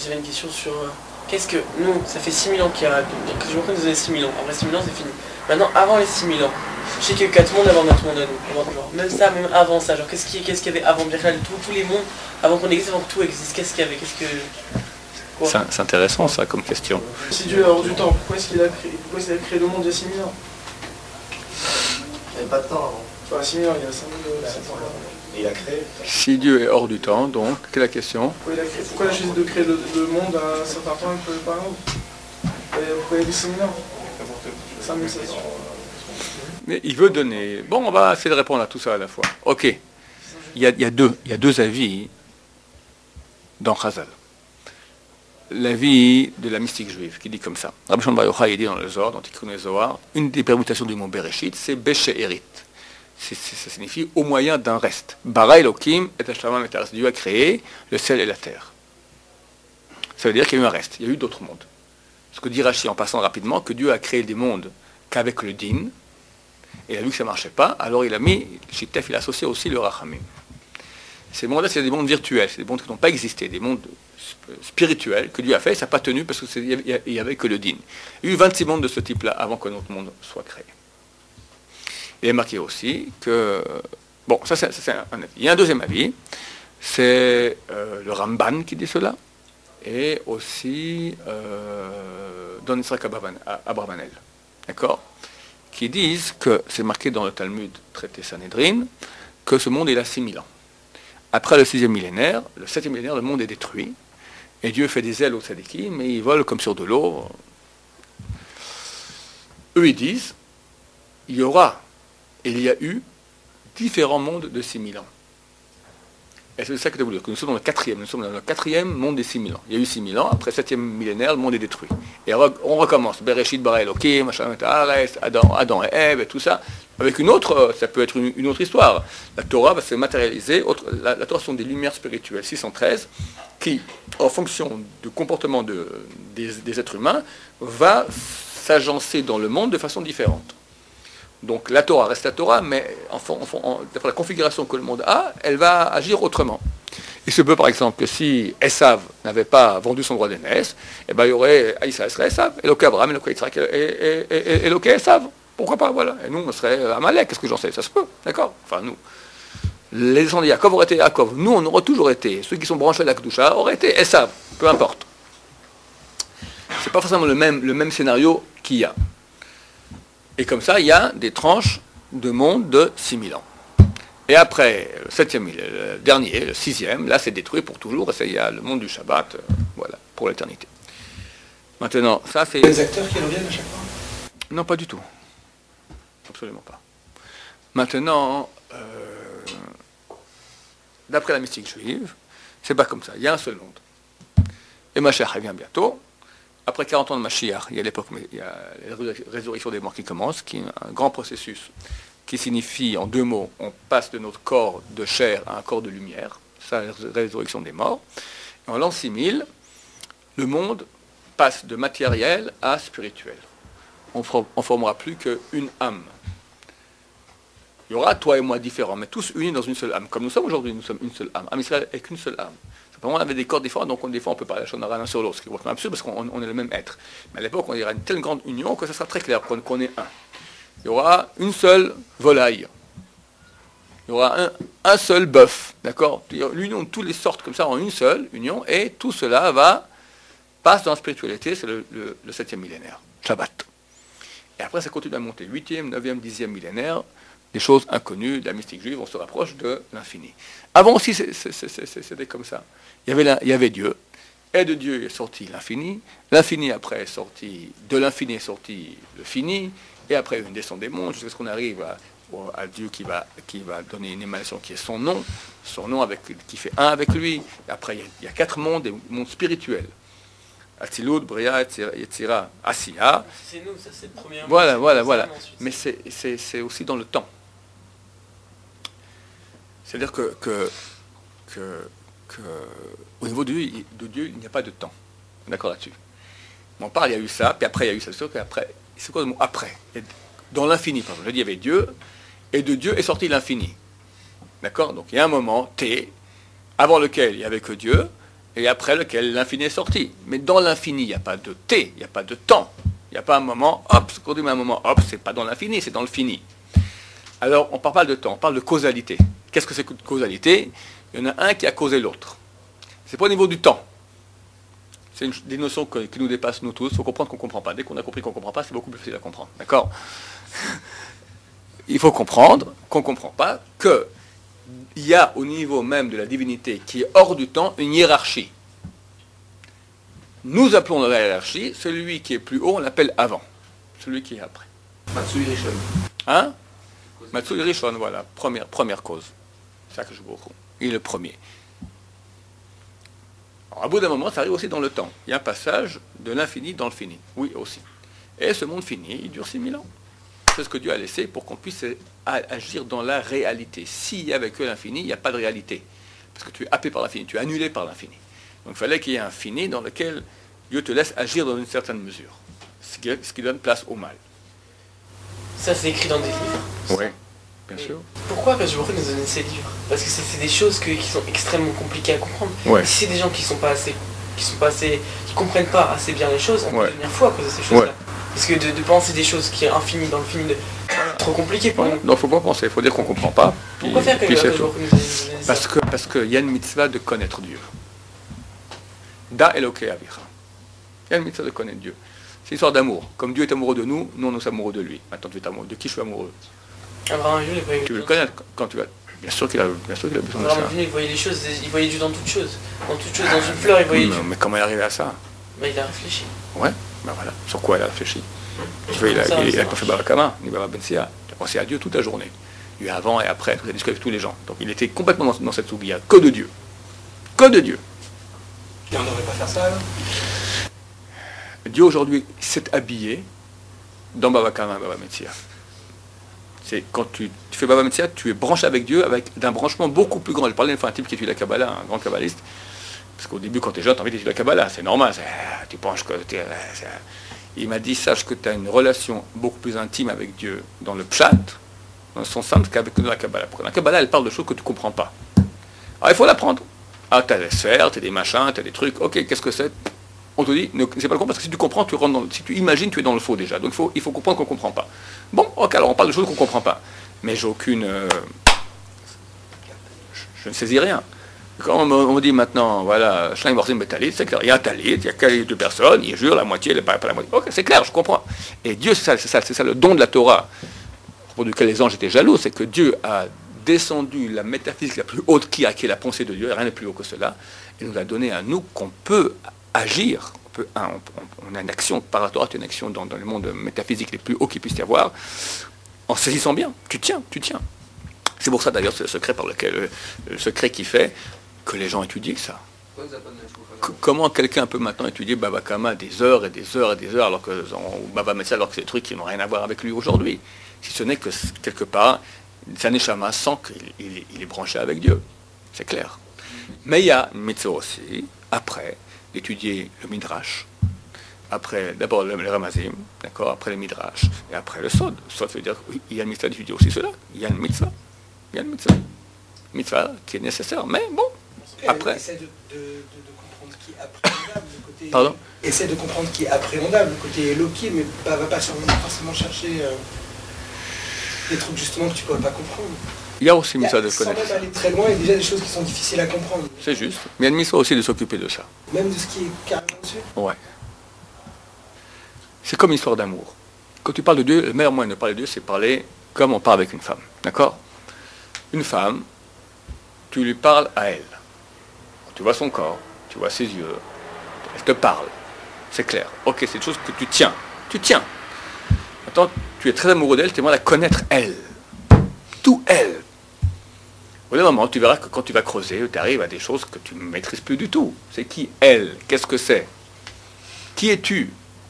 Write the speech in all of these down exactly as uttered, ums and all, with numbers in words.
j'avais une question sur... euh, qu'est-ce que... Nous, ça fait six mille ans qu'il y a... Donc je me rappelle que vous avez six mille ans. Après six mille ans, c'est fini. Maintenant, avant les six mille ans, je sais qu'il y a eu quatre mondes avant notre monde à nous. Avant, genre, même ça, même avant ça. Genre, qu'est-ce qu'il qu'est-ce qu'il y avait avant Birchal, tous, tous les mondes, avant qu'on existe, avant que tout existe, qu'est-ce qu'il y avait? Qu'est-ce que... Quoi? C'est c'est intéressant ça comme question. Si Dieu est hors du temps, pourquoi est-ce qu'il a créé, pourquoi est-ce qu'il a créé le monde il y a six mille ans? Il n'y avait pas de temps avant. Enfin, six mille ans, il y a cinq mille ans. Et il a créé. Si Dieu est hors du temps, donc, quelle est la question? Pourquoi il a, créé, pourquoi il a choisi de créer le, le monde à un certain temps et pas à un autre? Pourquoi il y a eu six mille ans? cinq mille sept cents. Mais il veut donner... Bon, on va essayer de répondre à tout ça à la fois. Ok. Il y a, il y a, deux, il y a deux avis dans Chazal. L'avis de la mystique juive, qui dit comme ça. Rabbi Shimon Bar Yochai, il dit dans le Zohar, dans Tikkun Zohar, une des permutations du mot Bereshit, c'est Beshe'erit. C'est, c'est, ça signifie au moyen d'un reste. Bara Elohim et Hashamayim et Haaretz. Dieu a créé le ciel et la terre. Ça veut dire qu'il y a eu un reste, il y a eu d'autres mondes. Ce que dit Rashi en passant rapidement, que Dieu a créé des mondes qu'avec le din, et il a vu que ça ne marchait pas, alors il a mis, Shittef, il a associé aussi le Rachamim. Ces mondes-là, c'est des mondes virtuels, c'est des mondes qui n'ont pas existé, des mondes spirituels que Dieu a fait, ça n'a pas tenu parce qu'il n'y avait que le din. Il y a eu vingt-six mondes de ce type-là avant que notre monde soit créé. Il est marqué aussi que... Bon, ça c'est, ça, c'est un avis. Il y a un deuxième avis, c'est euh, le Ramban qui dit cela, et aussi euh, Don Yitzhak Abravanel, d'accord, qui disent que, c'est marqué dans le Talmud, traité Sanhedrin, que ce monde est là six mille ans. Après le sixième millénaire, le septième millénaire, le monde est détruit, et Dieu fait des ailes aux tzadikim, mais ils volent comme sur de l'eau. Eux, ils disent, il y aura, il y a eu, différents mondes de six mille ans. Et c'est ça que je voulais dire, que nous sommes dans le quatrième, nous sommes dans le quatrième monde des six mille ans. Il y a eu six mille ans, après le septième millénaire, le monde est détruit. Et on recommence, Bereshit bara Elokim, Hashem et Haaretz, Adam, Adam et Ève, et tout ça, avec une autre, ça peut être une, une autre histoire. La Torah va se matérialiser, autre, la, la Torah sont des lumières spirituelles, six cent treize, qui, en fonction du comportement de, des, des êtres humains, va s'agencer dans le monde de façon différente. Donc la Torah reste la Torah, mais en, en, en, d'après la configuration que le monde a, elle va agir autrement. Il se peut par exemple que si Esav n'avait pas vendu son droit d'aînesse, eh ben, il y aurait Israël serait Esav, Eloké Abraham, Eloké Yitzhak et Eloké Esav. Pourquoi pas, voilà. Et nous, on serait Amalek, qu'est-ce que j'en sais? Ça se peut, d'accord? Enfin, nous. Les descendants de Yaakov auraient été Yaakov. Nous, on aurait toujours été. Ceux qui sont branchés à la Kedusha auraient été Esav, peu importe. C'est pas forcément le même, le même scénario qu'il y a. Et comme ça, il y a des tranches de monde de six mille ans. Et après, le septième, le dernier, le sixième, là c'est détruit pour toujours, et ça, il y a le monde du Shabbat, euh, voilà, pour l'éternité. Maintenant, ça c'est... Les acteurs qui reviennent à chaque fois? Non, pas du tout. Absolument pas. Maintenant, euh, d'après la mystique juive, c'est pas comme ça, il y a un seul monde. Et Mashiach revient bientôt. Après quarante ans de Mashiach, il y a l'époque, il y a la résurrection des morts qui commence, qui est un grand processus qui signifie, en deux mots, on passe de notre corps de chair à un corps de lumière, ça, la résurrection des morts. Et en l'an six mille, le monde passe de matériel à spirituel. On ne formera plus qu'une âme. Il y aura toi et moi différents, mais tous unis dans une seule âme. Comme nous sommes aujourd'hui, nous sommes une seule âme. Âme Israël est qu'une seule âme. On avait des corps différents, donc on, des fois on peut parler l'un sur l'autre, ce qui est complètement absurde parce qu'on on est le même être. Mais à l'époque, on ira une telle grande union que ça sera très clair qu'on, qu'on est un. Il y aura une seule volaille. Il y aura un, un seul bœuf, d'accord? L'union de toutes les sortes comme ça en une seule union, et tout cela va passe dans la spiritualité, c'est le, le, le septième millénaire, Shabbat. Et après, ça continue à monter, huitième, neuvième, dixième millénaire, des choses inconnues de la mystique juive, on se rapproche de l'infini. Avant aussi, c'est, c'est, c'est, c'est, c'était comme ça. Il y avait, la, il y avait Dieu, et de Dieu est sorti l'infini, l'infini après est sorti, de l'infini est sorti le fini, et après une descente des mondes, jusqu'à ce qu'on arrive à, à Dieu qui va, qui va donner une émanation qui est son nom, son nom avec, qui fait un avec lui. Et après, il y a, il y a quatre mondes, des mondes spirituels. Atzilut, Bria, Yetzira, Asiya. C'est nous, ça c'est le premier. Voilà, voilà, voilà. Mais c'est, c'est, c'est aussi dans le temps. C'est-à-dire que, que, que, que au niveau de Dieu, de Dieu, il n'y a pas de temps. D'accord là-dessus. On parle, il y a eu ça, puis après il y a eu ça. C'est sûr qu'après, c'est quoi le mot après? Dans l'infini, par exemple. Je dis, il y avait Dieu, et de Dieu est sorti l'infini. D'accord? Donc il y a un moment, T, avant lequel il n'y avait que Dieu, et après lequel l'infini est sorti. Mais dans l'infini, il n'y a pas de t, il n'y a pas de temps. Il n'y a pas un moment, hop, ce qu'on dit un moment, hop, c'est pas dans l'infini, c'est dans le fini. Alors, on ne parle pas de temps, on parle de causalité. Qu'est-ce que c'est que causalité? Il y en a un qui a causé l'autre. C'est pas au niveau du temps. C'est une, des notions que, qui nous dépassent, nous tous. Il faut comprendre qu'on ne comprend pas. Dès qu'on a compris qu'on ne comprend pas, c'est beaucoup plus facile à comprendre. D'accord? Il faut comprendre qu'on ne comprend pas qu'il y a au niveau même de la divinité qui est hors du temps une hiérarchie. Nous appelons dans la hiérarchie celui qui est plus haut, on l'appelle avant. Celui qui est après. Matsui Rishon. Hein? Matsui Rishon, voilà, première, première cause. C'est ça que je vous recommande. Il est le premier. Alors, à bout d'un moment, ça arrive aussi dans le temps. Il y a un passage de l'infini dans le fini. Oui, aussi. Et ce monde fini, il dure six mille ans. C'est ce que Dieu a laissé pour qu'on puisse agir dans la réalité. S'il n'y avait que l'infini, il n'y a pas de réalité. Parce que tu es happé par l'infini, tu es annulé par l'infini. Donc il fallait qu'il y ait un fini dans lequel Dieu te laisse agir dans une certaine mesure. Ce qui, ce qui donne place au mal. Ça, c'est écrit dans des livres. Oui, bien Mais sûr. Pourquoi que je vous nous donner ces livres? Parce que c'est c'est des choses que- qui sont extrêmement compliquées à comprendre. Ouais. Et si c'est des gens qui sont pas assez, qui sont pas assez, qui comprennent pas assez bien les choses, on Ouais. peut devenir fou à cause de ces choses-là. Ouais. Parce que de, de penser des choses qui est infini dans le fini, de... c'est trop compliqué pour nous. Donc il ne faut pas penser, il faut dire qu'on ne comprend pas. Puis, Pourquoi faire que puis que c'est je tout. vous nous donner ça? Parce que parce qu'il y a une mitzvah de connaître Dieu. Da Elokei Avicha. Il y a une mitzvah de connaître Dieu. C'est une histoire d'amour. Comme Dieu est amoureux de nous, nous, nous sommes amoureux de lui. Maintenant, tu es amoureux. De qui je suis amoureux? Abraham Avinu, il voyait Tu veux les le choses. connaître quand tu vas. Bien sûr qu'il a, bien sûr qu'il a besoin de Abraham ça. Avinu, il voyait les choses, il voyait Dieu dans toutes choses. Dans toutes choses, dans une fleur, il voyait Mais, Dieu. mais comment il est arrivé à ça? Bah, il a réfléchi. Ouais, ben voilà. Sur quoi il a réfléchi? Tu vois, il n'a Ça, ça pas marche. fait Barakama, ni Baba Bensia. Il a pensé à Dieu toute la journée. Il y a avant et après, il a discuté avec tous les gens. Donc il était complètement dans, dans cette soubiya. Que de Dieu. Que de Dieu. Et on ne devrait pas faire ça alors? Dieu aujourd'hui s'est habillé dans Baba Kama, Baba Metzia. C'est quand tu, tu fais Baba Metzia, tu es branché avec Dieu avec d'un branchement beaucoup plus grand. Je parlais une fois à un type qui étudie la Kabbalah, un grand kabbaliste. Parce qu'au début, quand tu es jeune, tu as envie d'étudier la Kabbalah, c'est normal. c'est- Tu penses que t'es- c'est- Il m'a dit, sache que tu as une relation beaucoup plus intime avec Dieu dans le pshat, dans son sens, qu'avec la Kabbalah. Parce que la Kabbalah, elle parle de choses que tu ne comprends pas. Alors il faut l'apprendre. Ah, tu as des sphères, tu as des machins, tu as des trucs. Ok, qu'est-ce que c'est? On te dit, ne, c'est pas le comprendre, parce que si tu comprends, tu rentres dans le, si tu imagines, tu es dans le faux déjà. Donc il faut, il faut comprendre qu'on ne comprend pas. Bon, ok, alors on parle de choses qu'on ne comprend pas. Mais j'ai aucune... euh, je, je ne saisis rien. Quand on me, on me dit maintenant, voilà, Shleim Borzim Betalit, c'est clair, il y a un talit, il y a quelle deux personnes, il jure la moitié, il n'est pas, pas la moitié. Ok, c'est clair, je comprends. Et Dieu, c'est ça, c'est ça, c'est ça le don de la Torah, pour lequel les anges étaient jaloux, c'est que Dieu a descendu la métaphysique la plus haute qui a, qui est la pensée de Dieu, rien n'est plus haut que cela, et nous a donné à nous qu'on peut agir, on, peut, hein, on, on a une action, par la Torah, tu as une action dans, dans le monde métaphysique les plus hauts qu'il puisse y avoir, en saisissant bien, tu tiens, tu tiens. C'est pour ça d'ailleurs, c'est le secret par lequel, le secret qui fait que les gens étudient ça. C- comment quelqu'un peut maintenant étudier Baba Kama des heures et des heures et des heures, alors que, ou Baba Metzia, alors que c'est des trucs qui n'ont rien à voir avec lui aujourd'hui, si ce n'est que quelque part, sa neshama sent qu'il il- il est branché avec Dieu. C'est clair. Mais il y a une mitzvah aussi, après, d'étudier le Midrash, après d'abord le, le Ramazim, d'accord, après le Midrash, et après le Sod. Sod, ça veut dire qu'il y a une mitzvah d'étudier aussi cela. Il y a une mitzvah. Il y a une mitzvah. Mitzvah qui est nécessaire, mais bon, après. Essaie de, de, de, de comprendre qui est appréhendable, le côté... Pardon? Essaie de comprendre qui est appréhendable, le côté Elohim, mais pas, va pas forcément chercher euh, des trucs justement que tu ne pourrais pas comprendre. Il y a aussi une Il y mitzvah a, de sans connaître même ça. aller très loin, il y a déjà des choses qui sont difficiles à comprendre. C'est juste. Mais il y a une mitzvah aussi de s'occuper de ça. Même de ce qui est carrément dessus. Ouais. C'est comme une histoire d'amour. Quand tu parles de Dieu, le meilleur moyen de parler de Dieu, c'est parler comme on parle avec une femme. D'accord? Une femme, tu lui parles à elle. Tu vois son corps, tu vois ses yeux, elle te parle. C'est clair. Ok, c'est une chose que tu tiens. Tu tiens. Maintenant, tu es très amoureux d'elle, tu aimerais la connaître elle. Tout elle. Au bout d'un moment, tu verras que quand tu vas creuser, tu arrives à des choses que tu ne maîtrises plus du tout. C'est qui elle? Qu'est-ce que c'est? Qui es-tu?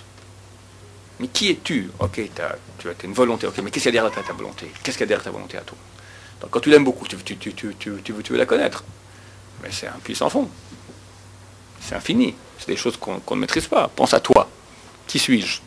Mais qui es-tu? Ok, t'as, tu as une volonté. Ok, mais qu'est-ce qu'il y a derrière ta, ta volonté? Qu'est-ce qu'il y a derrière ta volonté à toi? Donc, quand tu l'aimes beaucoup, tu, tu, tu, tu, tu, tu veux, tu veux la connaître. Mais c'est un puits sans fond. C'est infini. C'est des choses qu'on, qu'on ne maîtrise pas. Pense à toi. Qui suis-je?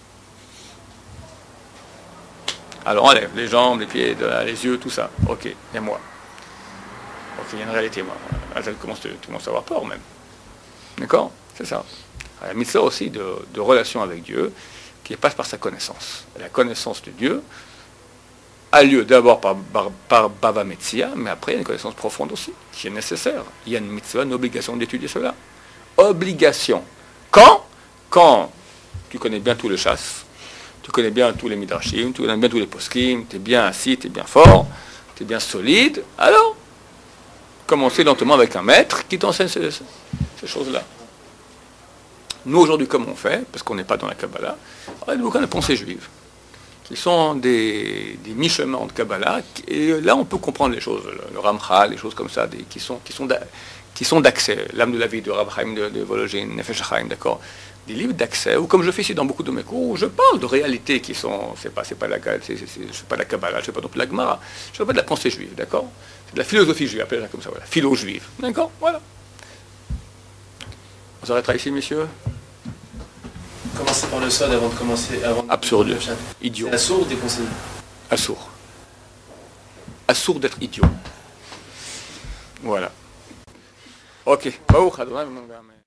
Alors enlève les jambes, les pieds, les yeux, tout ça. Ok, il y a moi. Ok, il y a une réalité, moi. Ah, tu commences, tu commences à avoir peur même. D'accord? C'est ça. La mitzvah aussi de, de relation avec Dieu, qui passe par sa connaissance. La connaissance de Dieu a lieu d'abord par, par, par Bava Metzia, mais après il y a une connaissance profonde aussi, qui est nécessaire. Il y a une mitzvah, une obligation d'étudier cela. Obligation. Quand? Quand tu connais bien tous les chasses, tu connais bien tous les midrashim, tu connais bien tous les poskim, tu es bien assis, tu es bien fort, tu es bien solide, alors commencez lentement avec un maître qui t'enseigne ces, ces choses-là. Nous aujourd'hui, comme on fait, parce qu'on n'est pas dans la Kabbalah, on a beaucoup de pensées juives, qui sont des, des mi-chemins entre Kabbalah, et là on peut comprendre les choses, le, le Ramchal, les choses comme ça, des, qui sont, qui sont, qui sont d'accès, l'âme de la vie de Rab Chaim de, de Vologine, Nefesh Chaim, d'accord, des livres d'accès, ou comme je fais ici dans beaucoup de mes cours, où je parle de réalités qui sont, c'est pas, c'est pas la, c'est, c'est, c'est, c'est pas la Kabbalah, je ne sais pas non plus la Gemara, je ne sais pas de la pensée juive, d'accord, c'est de la philosophie juive, appelez-la comme ça, voilà, philo-juive, d'accord, voilà. On s'arrêtera ici, messieurs. Commencer par le sod avant de commencer. Avant de Absurde, idiot. C'est assourd ou déconseillé? Assourd. Assourd d'être idiot. Voilà. Ok. Baruch Adonai.